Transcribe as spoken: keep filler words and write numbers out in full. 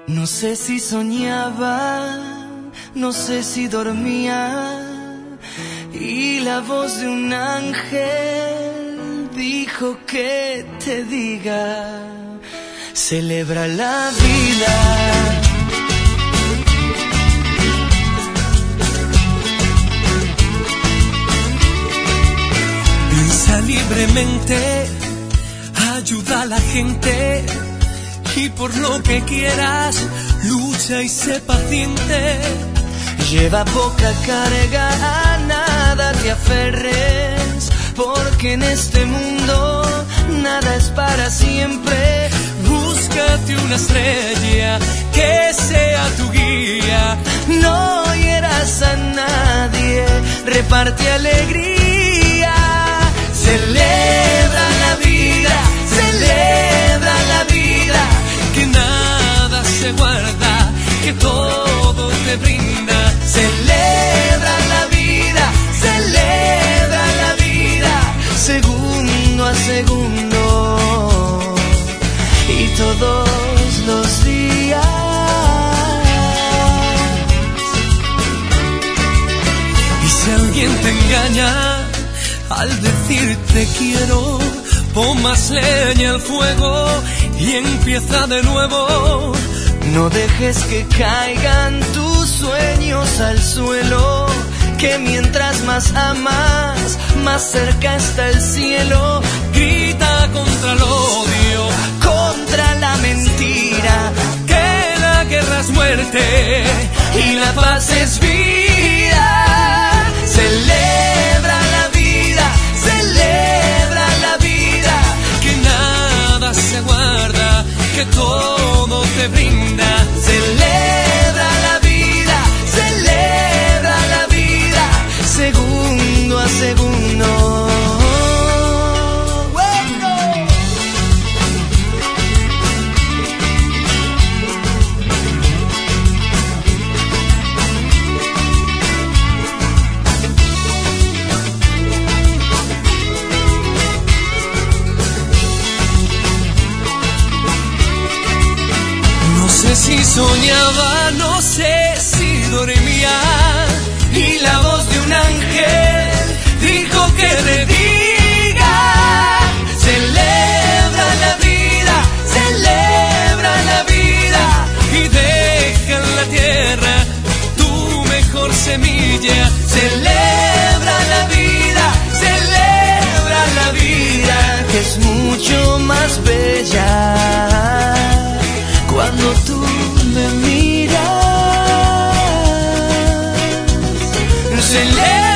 No sé si soñaba, no sé si dormía, y la voz de un ángel dijo que te diga, celebra la vida. Piensa libremente, ayuda a la gente, y por lo que quieras, lucha y sé paciente. Lleva poca carga, a nada te aferres, porque en este mundo nada es para siempre. Búscate una estrella que sea tu guía. No hieras a nadie, reparte alegría. Celebra la vida, celebra la vida, que nada se guarda, que todo te brinda. Celebra la vida, celebra la vida, segundo a segundo y todos los días. Y si alguien te engaña al decirte quiero, pon más leña al fuego y empieza de nuevo. No dejes que caigan tus sueños al suelo, que mientras más amas, más cerca está el cielo. Grita contra el odio, contra la mentira, que la guerra es muerte y la paz es vida. Celebra la vida, celebra la vida, que nada se guarda, que todo te brinda. Celebra la vida, celebra la vida, segundo a segundo. No sé si soñaba, no sé si dormía, y la voz de un ángel dijo que te diga, celebra la vida, celebra la vida, y deja en la tierra tu mejor semilla. celebra la vida, celebra la vida, que es mucho más bella cuando tú me miras. Celebra